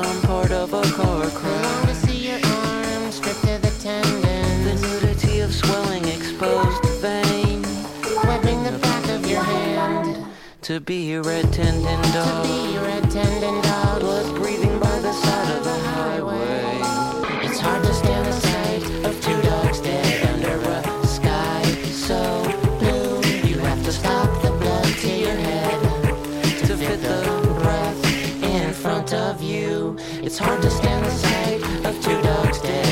some part of a car We crash. want to see your arms stripped to the tendons, The nudity of swelling exposed vein, webbing the back of your hand to be a red tendon to dog, be a red tendon dog. blood breathing by the side of the highway. It's hard to stand the sight of two dogs dead under a sky so blue. You have to stop the blood to your head To fit the breath in front of you. It's hard to stand the sight of two dogs dead